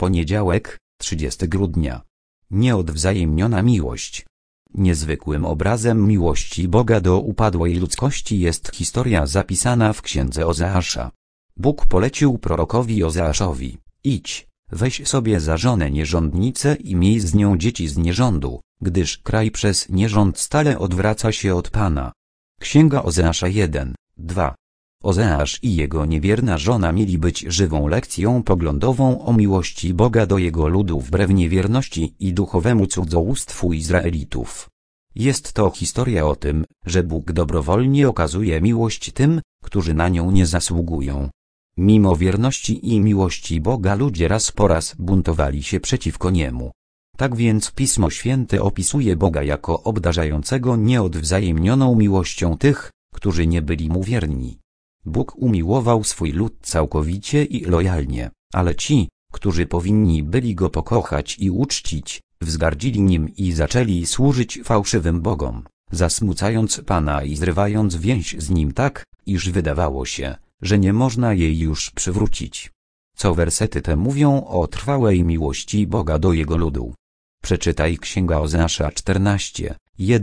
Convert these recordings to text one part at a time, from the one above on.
Poniedziałek, 30 grudnia. Nieodwzajemniona miłość. Niezwykłym obrazem miłości Boga do upadłej ludzkości jest historia zapisana w księdze Ozeasza. Bóg polecił prorokowi Ozeaszowi: idź, weź sobie za żonę nierządnicę i miej z nią dzieci z nierządu, gdyż kraj przez nierząd stale odwraca się od Pana. Księga Ozeasza 1:2. Ozeasz i jego niewierna żona mieli być żywą lekcją poglądową o miłości Boga do jego ludu wbrew niewierności i duchowemu cudzołóstwu Izraelitów. Jest to historia o tym, że Bóg dobrowolnie okazuje miłość tym, którzy na nią nie zasługują. Mimo wierności i miłości Boga ludzie raz po raz buntowali się przeciwko Niemu. Tak więc Pismo Święte opisuje Boga jako obdarzającego nieodwzajemnioną miłością tych, którzy nie byli Mu wierni. Bóg umiłował swój lud całkowicie i lojalnie, ale ci, którzy powinni byli Go pokochać i uczcić, wzgardzili Nim i zaczęli służyć fałszywym bogom, zasmucając Pana i zrywając więź z Nim tak, iż wydawało się, że nie można jej już przywrócić. Co wersety te mówią o trwałej miłości Boga do Jego ludu. Przeczytaj Księga Ozeasza 14,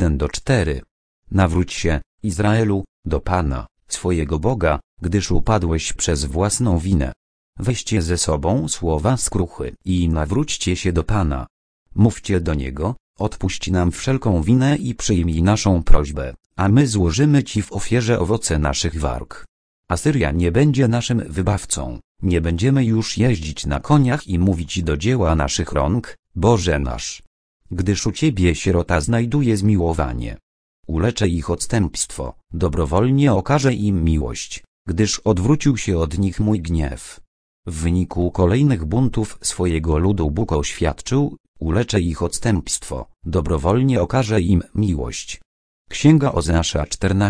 1-4. Nawróć się, Izraelu, do Pana, swojego Boga, gdyż upadłeś przez własną winę. Weźcie ze sobą słowa skruchy i nawróćcie się do Pana. Mówcie do Niego: odpuść nam wszelką winę i przyjmij naszą prośbę, a my złożymy Ci w ofierze owoce naszych warg. Asyria nie będzie naszym wybawcą, nie będziemy już jeździć na koniach i mówić do dzieła naszych rąk: Boże nasz. Gdyż u Ciebie sierota znajduje zmiłowanie. Uleczę ich odstępstwo, dobrowolnie okażę im miłość, gdyż odwrócił się od nich mój gniew. W wyniku kolejnych buntów swojego ludu Bóg oświadczył: uleczę ich odstępstwo, dobrowolnie okażę im miłość. Księga Ozeasza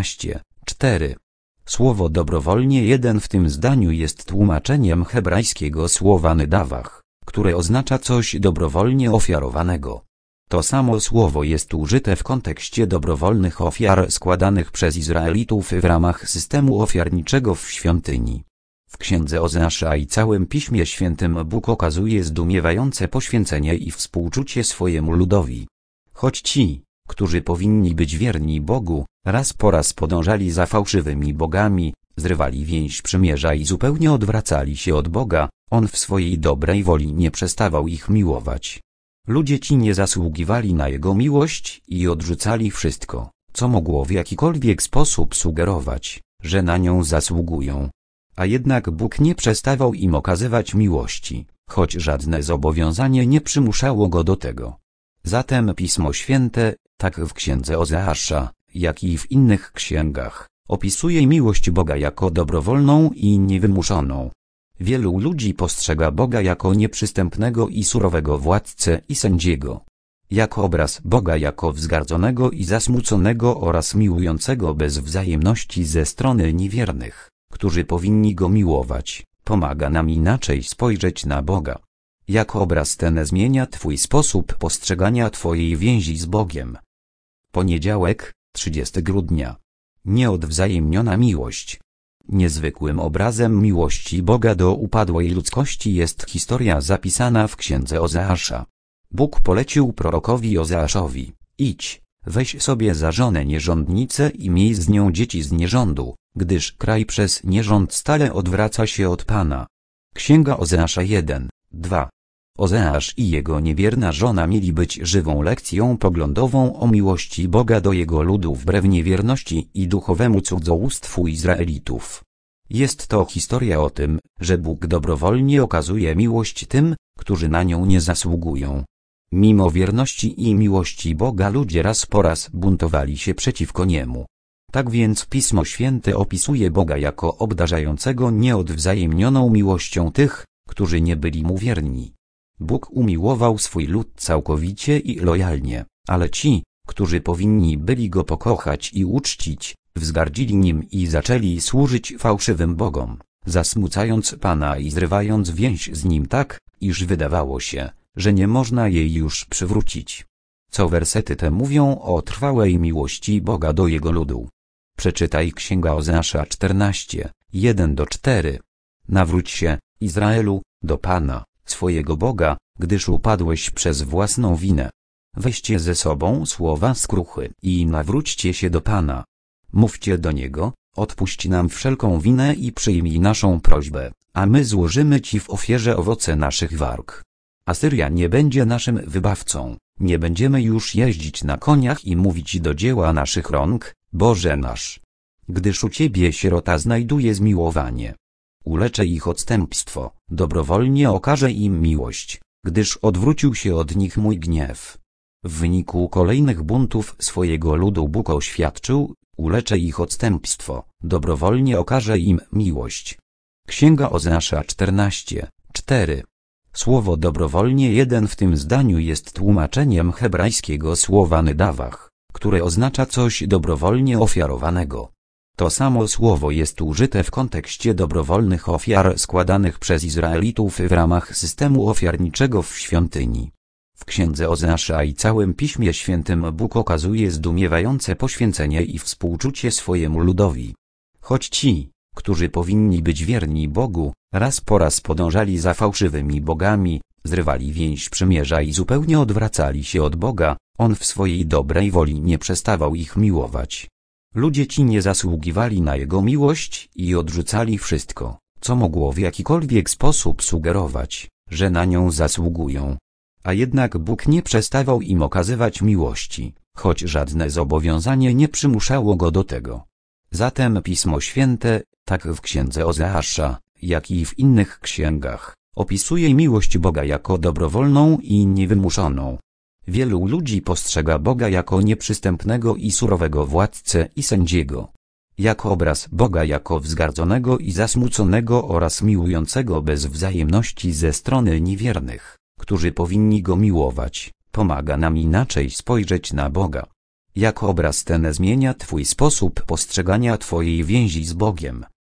14:4. Słowo dobrowolnie w tym zdaniu jest tłumaczeniem hebrajskiego słowa nydawach, które oznacza coś dobrowolnie ofiarowanego. To samo słowo jest użyte w kontekście dobrowolnych ofiar składanych przez Izraelitów w ramach systemu ofiarniczego w świątyni. W księdze Ozeasza i całym Piśmie Świętym Bóg okazuje zdumiewające poświęcenie i współczucie swojemu ludowi. Choć ci, którzy powinni być wierni Bogu, raz po raz podążali za fałszywymi bogami, zrywali więź przymierza i zupełnie odwracali się od Boga, On w swojej dobrej woli nie przestawał ich miłować. Ludzie ci nie zasługiwali na Jego miłość i odrzucali wszystko, co mogło w jakikolwiek sposób sugerować, że na nią zasługują. A jednak Bóg nie przestawał im okazywać miłości, choć żadne zobowiązanie nie przymuszało Go do tego. Zatem Pismo Święte, tak w księdze Ozeasza, jak i w innych księgach, opisuje miłość Boga jako dobrowolną i niewymuszoną. Wielu ludzi postrzega Boga jako nieprzystępnego i surowego władcę i sędziego. Jako obraz Boga jako wzgardzonego i zasmuconego oraz miłującego bez wzajemności ze strony niewiernych, którzy powinni Go miłować, pomaga nam inaczej spojrzeć na Boga. Jako obraz ten zmienia Twój sposób postrzegania Twojej więzi z Bogiem. Poniedziałek, 30 grudnia. Nieodwzajemniona miłość. Niezwykłym obrazem miłości Boga do upadłej ludzkości jest historia zapisana w księdze Ozeasza. Bóg polecił prorokowi Ozeaszowi: idź, weź sobie za żonę nierządnicę i miej z nią dzieci z nierządu, gdyż kraj przez nierząd stale odwraca się od Pana. Księga Ozeasza 1:2. Ozeasz i jego niewierna żona mieli być żywą lekcją poglądową o miłości Boga do jego ludu wbrew niewierności i duchowemu cudzołóstwu Izraelitów. Jest to historia o tym, że Bóg dobrowolnie okazuje miłość tym, którzy na nią nie zasługują. Mimo wierności i miłości Boga ludzie raz po raz buntowali się przeciwko Niemu. Tak więc Pismo Święte opisuje Boga jako obdarzającego nieodwzajemnioną miłością tych, którzy nie byli Mu wierni. Bóg umiłował swój lud całkowicie i lojalnie, ale ci, którzy powinni byli Go pokochać i uczcić, wzgardzili Nim i zaczęli służyć fałszywym bogom, zasmucając Pana i zrywając więź z Nim tak, iż wydawało się, że nie można jej już przywrócić. Co wersety te mówią o trwałej miłości Boga do Jego ludu. Przeczytaj Księga Ozeasza 14, 1-4. Nawróć się, Izraelu, do Pana, swojego Boga, gdyż upadłeś przez własną winę. Weźcie ze sobą słowa skruchy i nawróćcie się do Pana. Mówcie do Niego, odpuść nam wszelką winę i przyjmij naszą prośbę, a my złożymy Ci w ofierze owoce naszych warg. Asyria nie będzie naszym wybawcą, nie będziemy już jeździć na koniach i mówić do dzieła naszych rąk, Boże nasz. Gdyż u Ciebie sierota znajduje zmiłowanie. Uleczę ich odstępstwo, dobrowolnie okażę im miłość, gdyż odwrócił się od nich mój gniew. W wyniku kolejnych buntów swojego ludu Bóg oświadczył, uleczę ich odstępstwo, dobrowolnie okażę im miłość. Księga Ozeasza 14:4. Słowo dobrowolnie jeden w tym zdaniu jest tłumaczeniem hebrajskiego słowa nydawach, które oznacza coś dobrowolnie ofiarowanego. To samo słowo jest użyte w kontekście dobrowolnych ofiar składanych przez Izraelitów w ramach systemu ofiarniczego w świątyni. W księdze Ozeasza i całym Piśmie Świętym Bóg okazuje zdumiewające poświęcenie i współczucie swojemu ludowi. Choć ci, którzy powinni być wierni Bogu, raz po raz podążali za fałszywymi bogami, zrywali więź przymierza i zupełnie odwracali się od Boga, On w swojej dobrej woli nie przestawał ich miłować. Ludzie ci nie zasługiwali na Jego miłość i odrzucali wszystko, co mogło w jakikolwiek sposób sugerować, że na nią zasługują. A jednak Bóg nie przestawał im okazywać miłości, choć żadne zobowiązanie nie przymuszało Go do tego. Zatem Pismo Święte, tak w księdze Ozeasza, jak i w innych księgach, opisuje miłość Boga jako dobrowolną i niewymuszoną. Wielu ludzi postrzega Boga jako nieprzystępnego i surowego władcę i sędziego. Jako obraz Boga jako wzgardzonego i zasmuconego oraz miłującego bez wzajemności ze strony niewiernych, którzy powinni Go miłować, pomaga nam inaczej spojrzeć na Boga. Jako obraz ten zmienia Twój sposób postrzegania Twojej więzi z Bogiem,